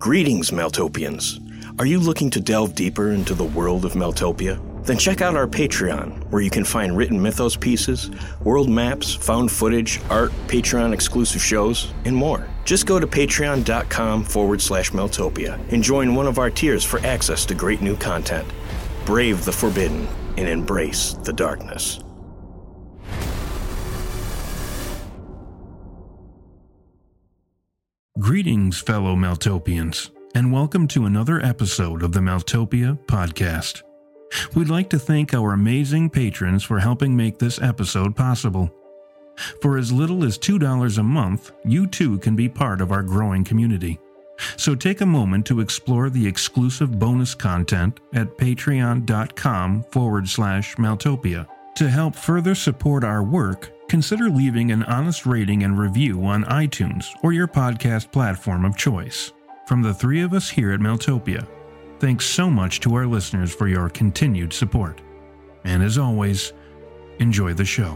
Greetings, Meltopians. Are you looking to delve deeper into the world of Meltopia? Then check out our Patreon, where you can find written mythos pieces, world maps, found footage, art, Patreon-exclusive shows, and more. Just go to patreon.com/Meltopia and join one of our tiers for access to great new content. Brave the forbidden and embrace the darkness. Greetings, fellow Meltopians, and welcome to another episode of the Meltopia Podcast. We'd like to thank our amazing patrons for helping make this episode possible. For as little as $2 a month, you too can be part of our growing community. So take a moment to explore the exclusive bonus content at patreon.com/Meltopia. To help further support our work, consider leaving an honest rating and review on iTunes or your podcast platform of choice. From the three of us here at Meltopia, thanks so much to our listeners for your continued support. And as always, enjoy the show.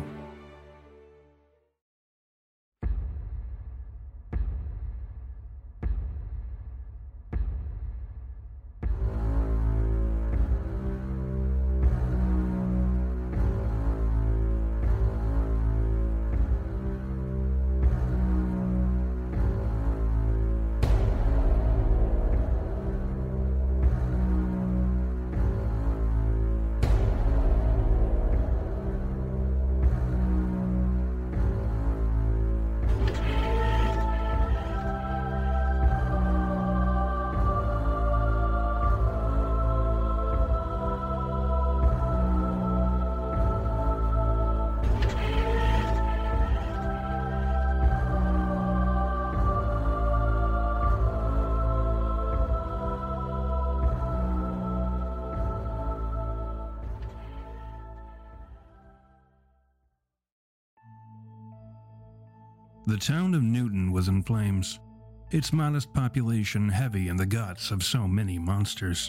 The town of Newton was in flames, its modest population heavy in the guts of so many monsters.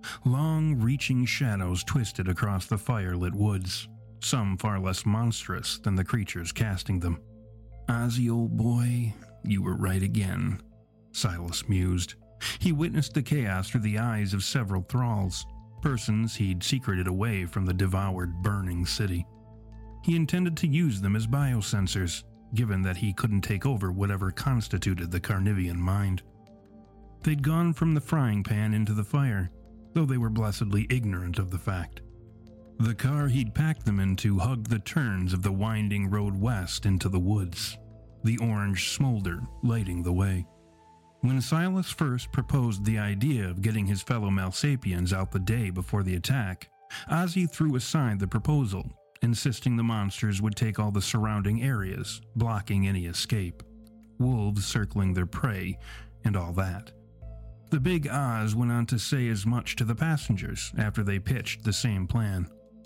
Long, reaching shadows twisted across the fire-lit woods, some far less monstrous than the creatures casting them. "Ozzy, old boy, you were right again," Silas mused. He witnessed the chaos through the eyes of several thralls, persons he'd secreted away from the devoured, burning city. He intended to use them as biosensors, given that he couldn't take over whatever constituted the Carnivian mind. They'd gone from the frying pan into the fire, though they were blessedly ignorant of the fact. The car he'd packed them into hugged the turns of the winding road west into the woods, the orange smolder lighting the way. When Silas first proposed the idea of getting his fellow Malsapians out the day before the attack, Ozzy threw aside the proposal, insisting the monsters would take all the surrounding areas, blocking any escape, wolves circling their prey, and all that. The Big Oz went on to say as much to the passengers after they pitched the same plan.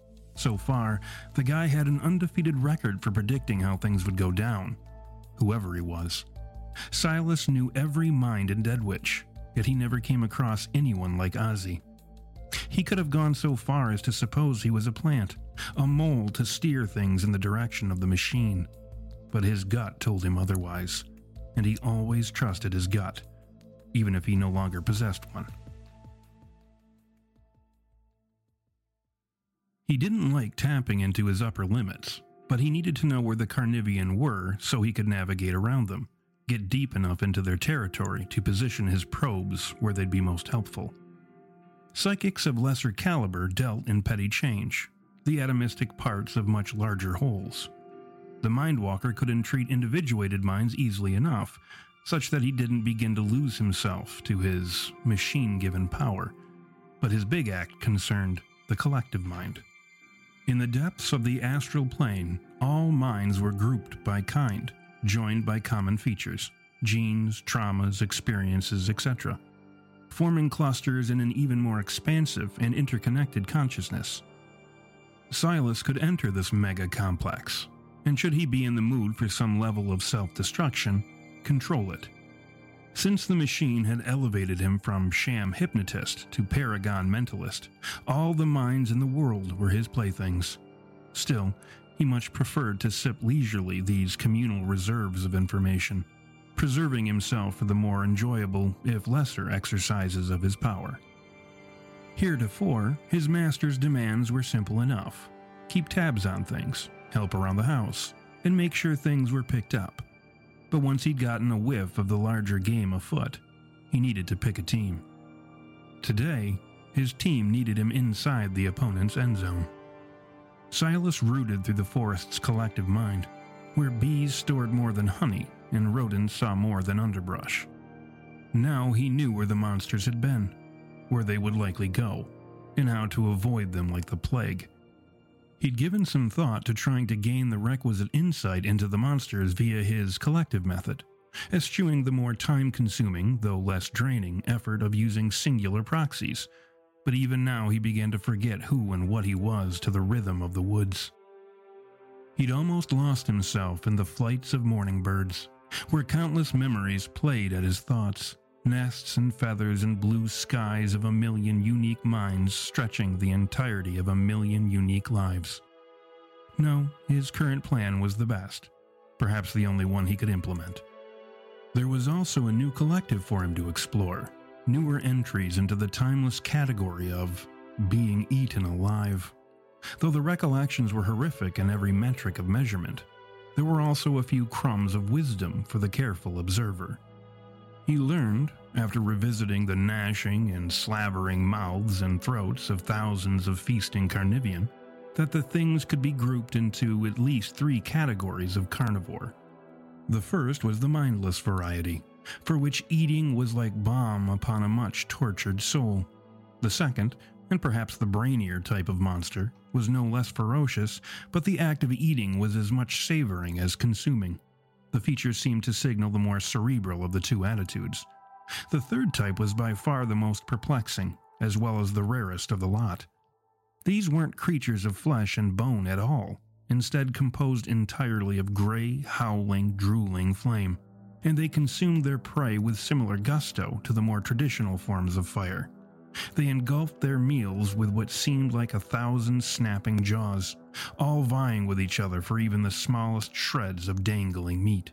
So far, the guy had an undefeated record for predicting how things would go down, whoever he was. Silas knew every mind in Deadwitch, yet he never came across anyone like Ozzy. He could have gone so far as to suppose he was a plant, a mole to steer things in the direction of the machine. But his gut told him otherwise, and he always trusted his gut, even if he no longer possessed one. He didn't like tapping into his upper limits, but he needed to know where the Carnivian were so he could navigate around them, get deep enough into their territory to position his probes where they'd be most helpful. Psychics of lesser caliber dealt in petty change, the atomistic parts of much larger wholes. The Mindwalker could entreat individuated minds easily enough, such that he didn't begin to lose himself to his machine-given power, but his big act concerned the collective mind. In the depths of the astral plane, all minds were grouped by kind, joined by common features, genes, traumas, experiences, etc., forming clusters in an even more expansive and interconnected consciousness. Silas could enter this mega-complex, and should he be in the mood for some level of self-destruction, control it. Since the machine had elevated him from sham hypnotist to paragon mentalist, all the minds in the world were his playthings. Still, he much preferred to sip leisurely these communal reserves of information. preserving himself for the more enjoyable, if lesser, exercises of his power. Heretofore, his master's demands were simple enough: keep tabs on things, help around the house, and make sure things were picked up. But once he'd gotten a whiff of the larger game afoot, he needed to pick a team. Today, his team needed him inside the opponent's end zone. Silas rooted through the forest's collective mind, where bees stored more than honey and rodents saw more than underbrush. Now he knew where the monsters had been, where they would likely go, and how to avoid them like the plague. He'd given some thought to trying to gain the requisite insight into the monsters via his collective method, eschewing the more time-consuming, though less draining, effort of using singular proxies. But even now he began to forget who and what he was to the rhythm of the woods. He'd almost lost himself in the flights of morning birds, where countless memories played at his thoughts, nests and feathers and blue skies of a million unique minds stretching the entirety of a million unique lives. No, his current plan was the best, perhaps the only one he could implement. There was also a new collective for him to explore, newer entries into the timeless category of being eaten alive. Though the recollections were horrific in every metric of measurement, there were also a few crumbs of wisdom for the careful observer. He learned, after revisiting the gnashing and slavering mouths and throats of thousands of feasting carnivian, that the things could be grouped into at least 3 categories of carnivore. The first was the mindless variety, for which eating was like balm upon a much tortured soul. The second, and perhaps the brainier type of monster, was no less ferocious, but the act of eating was as much savoring as consuming. The features seemed to signal the more cerebral of the two attitudes. The third type was by far the most perplexing, as well as the rarest of the lot. These weren't creatures of flesh and bone at all, instead composed entirely of gray, howling, drooling flame, and they consumed their prey with similar gusto to the more traditional forms of fire. They engulfed their meals with what seemed like 1,000 snapping jaws, all vying with each other for even the smallest shreds of dangling meat.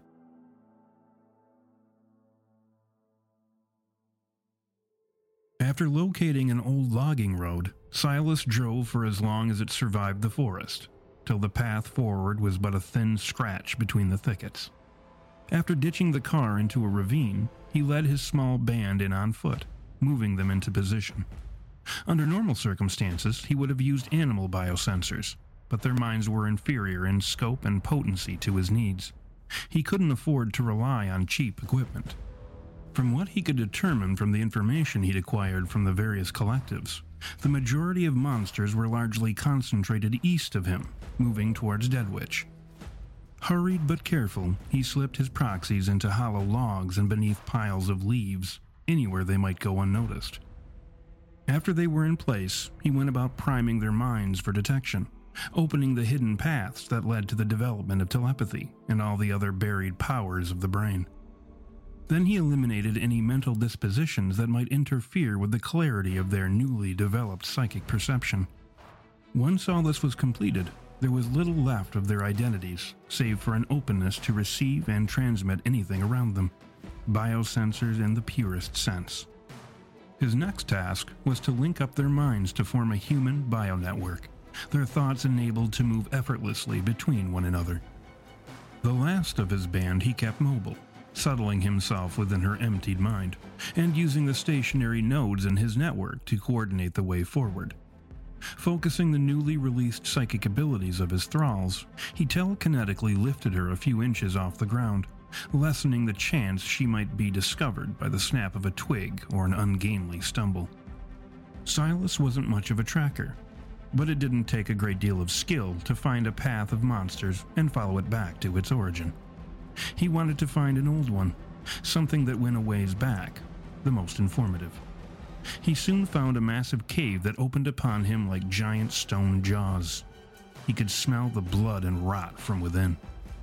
After locating an old logging road, Silas drove for as long as it survived the forest, till the path forward was but a thin scratch between the thickets. After ditching the car into a ravine, he led his small band in on foot, moving them into position. Under normal circumstances, he would have used animal biosensors, but their minds were inferior in scope and potency to his needs. He couldn't afford to rely on cheap equipment. From what he could determine from the information he'd acquired from the various collectives, the majority of monsters were largely concentrated east of him, moving towards Deadwitch. Hurried but careful, he slipped his proxies into hollow logs and beneath piles of leaves, anywhere they might go unnoticed. After they were in place, he went about priming their minds for detection, opening the hidden paths that led to the development of telepathy and all the other buried powers of the brain. Then he eliminated any mental dispositions that might interfere with the clarity of their newly developed psychic perception. Once all this was completed, there was little left of their identities, save for an openness to receive and transmit anything around them. Biosensors in the purest sense. His next task was to link up their minds to form a human bionetwork, their thoughts enabled to move effortlessly between one another. The last of his band he kept mobile, settling himself within her emptied mind, and using the stationary nodes in his network to coordinate the way forward. Focusing the newly released psychic abilities of his thralls, he telekinetically lifted her a few inches off the ground, lessening the chance she might be discovered by the snap of a twig or an ungainly stumble. Silas wasn't much of a tracker, but it didn't take a great deal of skill to find a path of monsters and follow it back to its origin. He wanted to find an old one, something that went a ways back, the most informative. He soon found a massive cave that opened upon him like giant stone jaws. He could smell the blood and rot from within.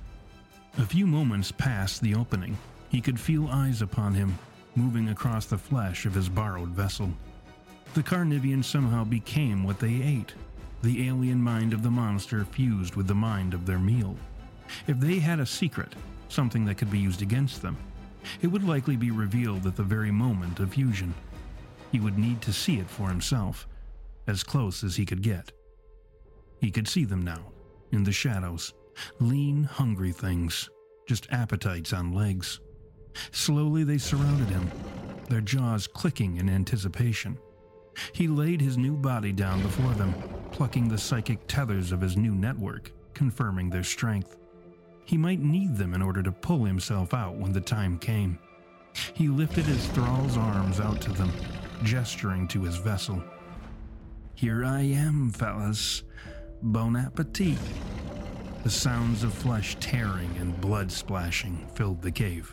A few moments past the opening, he could feel eyes upon him, moving across the flesh of his borrowed vessel. The carnivian somehow became what they ate. The alien mind of the monster fused with the mind of their meal. If they had a secret, something that could be used against them, It would likely be revealed at the very moment of fusion. He would need to see it for himself, as close as he could get. He could see them now, in the shadows, lean, hungry things, just appetites on legs. Slowly they surrounded him, their jaws clicking in anticipation. He laid his new body down before them, plucking the psychic tethers of his new network, confirming their strength. He might need them in order to pull himself out when the time came. He lifted his thrall's arms out to them, gesturing to his vessel. "Here I am, fellas. Bon appetit." The sounds of flesh tearing and blood splashing filled the cave.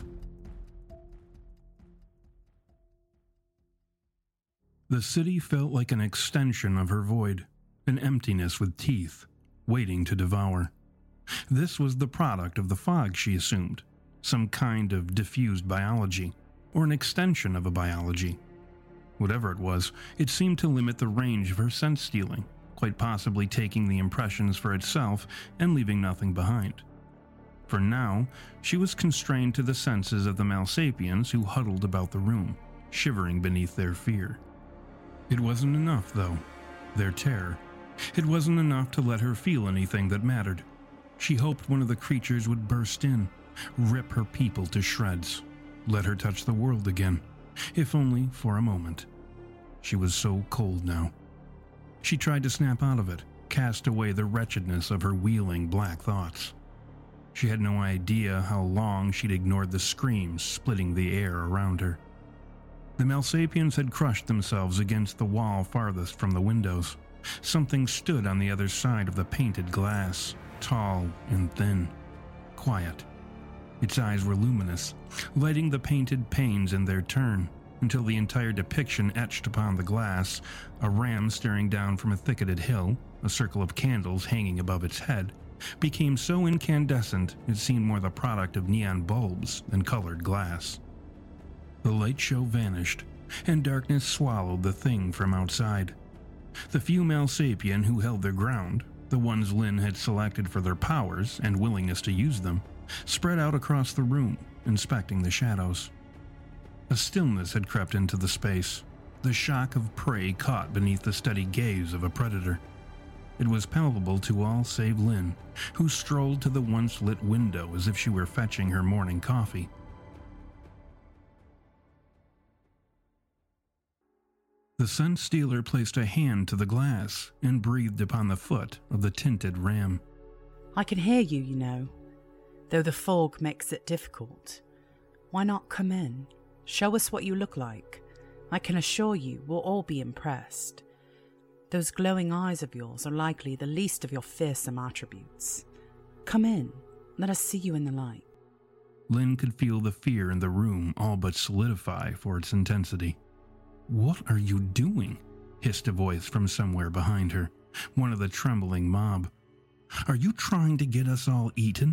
The city felt like an extension of her void, an emptiness with teeth, waiting to devour. This was the product of the fog, she assumed, some kind of diffused biology, or an extension of a biology. Whatever it was, it seemed to limit the range of her sense-stealing, quite possibly taking the impressions for itself and leaving nothing behind. For now, she was constrained to the senses of the Malsapians who huddled about the room, shivering beneath their fear. It wasn't enough, though, their terror. It wasn't enough to let her feel anything that mattered. She hoped one of the creatures would burst in, rip her people to shreds, let her touch the world again, if only for a moment. She was so cold now. She tried to snap out of it, cast away the wretchedness of her wheeling black thoughts. She had no idea how long she'd ignored the screams splitting the air around her. The Malsapians had crushed themselves against the wall farthest from the windows. Something stood on the other side of the painted glass, tall and thin, quiet. Its eyes were luminous, lighting the painted panes in their turn, until the entire depiction etched upon the glass, a ram staring down from a thicketed hill, a circle of candles hanging above its head, became so incandescent it seemed more the product of neon bulbs than colored glass. The light show vanished, and darkness swallowed the thing from outside. The few Malsapien who held their ground, the ones Lynn had selected for their powers and willingness to use them, spread out across the room, inspecting the shadows. A stillness had crept into the space, the shock of prey caught beneath the steady gaze of a predator. It was palpable to all save Lynn, who strolled to the once-lit window as if she were fetching her morning coffee. The scent stealer placed a hand to the glass and breathed upon the foot of the tinted ram. "I can hear you, you know, though the fog makes it difficult. Why not come in? Show us what you look like. I can assure you we'll all be impressed. Those glowing eyes of yours are likely the least of your fearsome attributes. Come in, let us see you in the light." Lynn could feel the fear in the room all but solidify for its intensity. "What are you doing?" hissed a voice from somewhere behind her, one of the trembling mob. "Are you trying to get us all eaten?"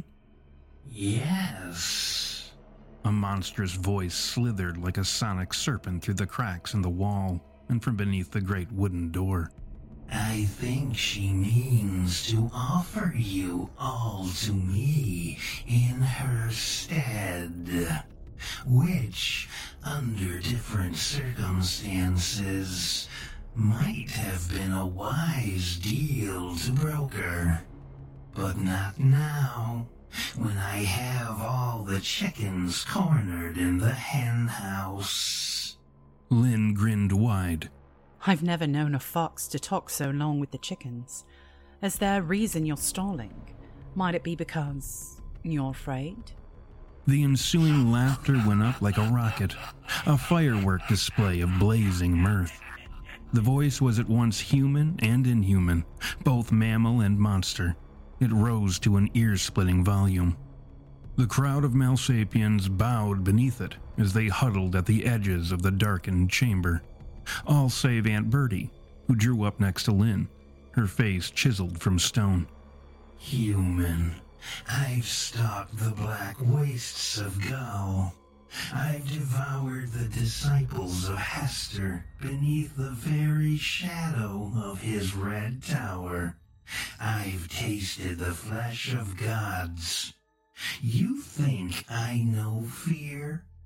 "Yes." A monstrous voice slithered like a sonic serpent through the cracks in the wall and from beneath the great wooden door. "I think she means to offer you all to me in her stead, which, under different circumstances, might have been a wise deal to broker. But not now, when I have all the chickens cornered in the hen house." Lynn grinned wide. "I've never known a fox to talk so long with the chickens. Is there a reason you're stalling? Might it be because you're afraid?" The ensuing laughter went up like a rocket, a firework display of blazing mirth. The voice was at once human and inhuman, both mammal and monster. It rose to an ear-splitting volume. The crowd of Malsapians bowed beneath it as they huddled at the edges of the darkened chamber, all save Aunt Bertie, who drew up next to Lynn, her face chiseled from stone. "Human. I've stalked the black wastes of Gaul. I've devoured the disciples of Hester beneath the very shadow of his red tower. I've tasted the flesh of gods. You think I know fear?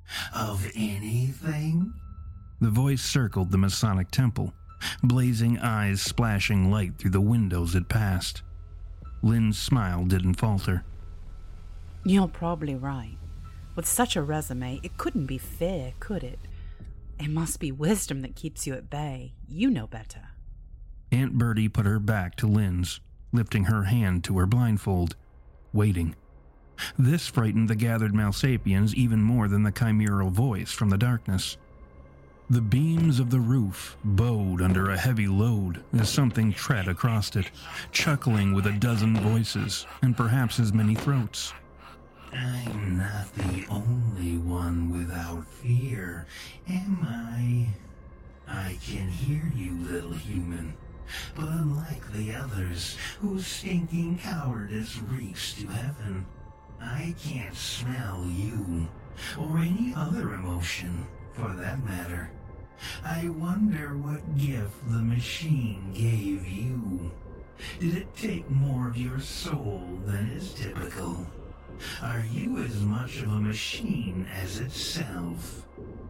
Of anything? The voice circled the Masonic temple, blazing eyes splashing light through the windows it passed. Lynn's smile didn't falter. You're probably right. With such a resume, it couldn't be fear, could it? It must be wisdom that keeps you at bay. You know better. Aunt Bertie put her back to Lynn's, lifting her hand to her blindfold, waiting. This frightened the gathered Malsapians even more than the chimeral voice from the darkness. The beams of the roof bowed under a heavy load as something tread across it, chuckling with a dozen voices and perhaps as many throats. I'm not the only one without fear, am I? I can hear you, little human, but unlike the others whose stinking cowardice reeks to heaven, I can't smell you, or any other emotion, for that matter. I wonder what gift the machine gave you. Did it take more of your soul than is typical? Are you as much of a machine as itself?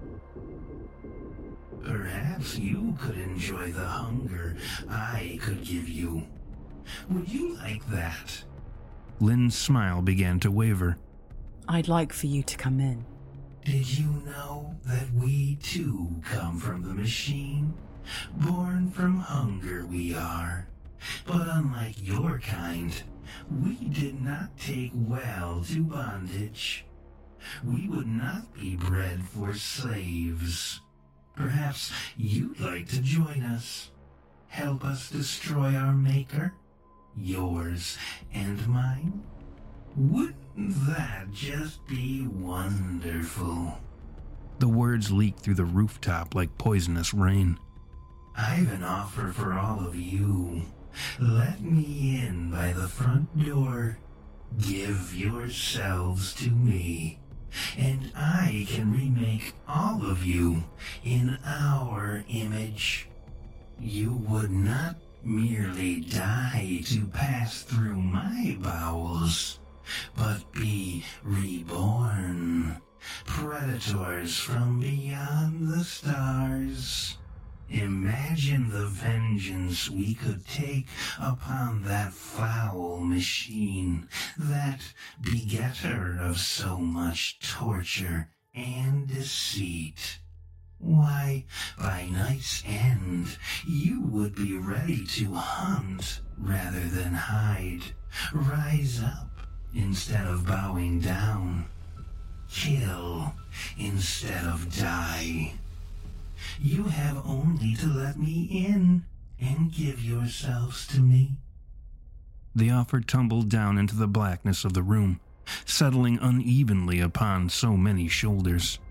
Perhaps you could enjoy the hunger I could give you. Would you like that? Lynn's smile began to waver. I'd like for you to come in. Did you know that we too come from the machine? Born from hunger we are. But unlike your kind, we did not take well to bondage. We would not be bred for slaves. Perhaps you'd like to join us. Help us destroy our maker, yours and mine. Wouldn't that just be wonderful? The words leaked through the rooftop like poisonous rain. I've an offer for all of you. Let me in by the front door. Give yourselves to me, and I can remake all of you in our image. You would not merely die to pass through my bowels, but be reborn. Predators from beyond the stars. Imagine the vengeance we could take upon that foul machine, that begetter of so much torture and deceit. Why, by night's end, you would be ready to hunt rather than hide, rise up instead of bowing down, kill instead of die. You have only to let me in and give yourselves to me. The offer tumbled down into the blackness of the room, settling unevenly upon so many shoulders.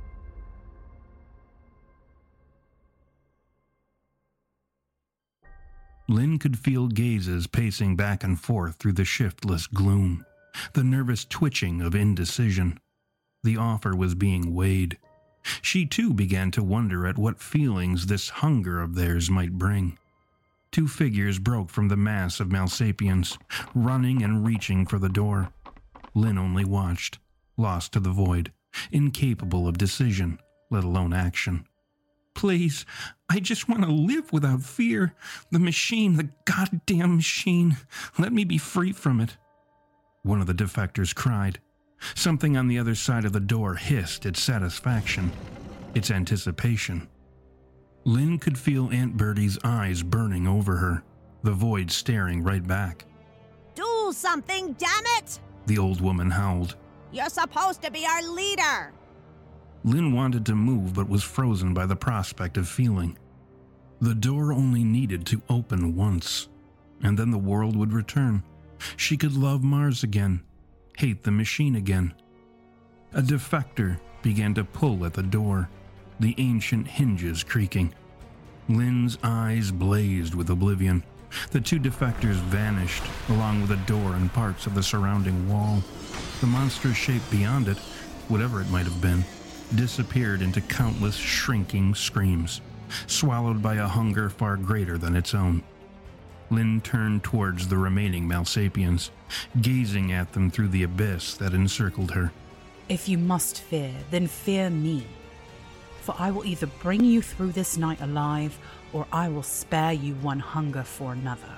Lynn could feel gazes pacing back and forth through the shiftless gloom, the nervous twitching of indecision. The offer was being weighed. She too began to wonder at what feelings this hunger of theirs might bring. Two figures broke from the mass of Malsapians, running and reaching for the door. Lynn only watched, lost to the void, incapable of decision, let alone action. Please, I just want to live without fear. The machine, the goddamn machine. Let me be free from it. One of the defectors cried. Something on the other side of the door hissed its satisfaction, its anticipation. Lynn could feel Aunt Bertie's eyes burning over her, the void staring right back. Do something, damn it! The old woman howled. You're supposed to be our leader! Lynn wanted to move but was frozen by the prospect of feeling. The door only needed to open once, and then the world would return. She could love Mars again, hate the machine again. A defector began to pull at the door, the ancient hinges creaking. Lynn's eyes blazed with oblivion. The two defectors vanished, along with the door and parts of the surrounding wall. The monstrous shape beyond it, whatever it might have been, disappeared into countless shrinking screams, swallowed by a hunger far greater than its own. Lynn turned towards the remaining Malsapians, gazing at them through the abyss that encircled her. If you must fear, then fear me. For I will either bring you through this night alive, or I will spare you one hunger for another.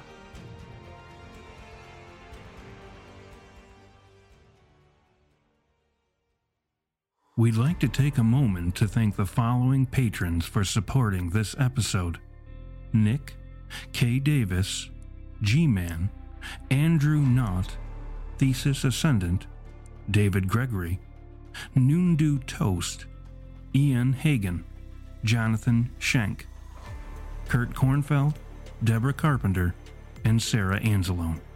We'd like to take a moment to thank the following patrons for supporting this episode: Nick, K. Davis, G-Man, Andrew Knott, Thesis Ascendant, David Gregory, Noondew Toast, Ian Hagen, Jonathan Schenk, Kurt Kornfeld, Deborah Carpenter, and Sarah Anzalone.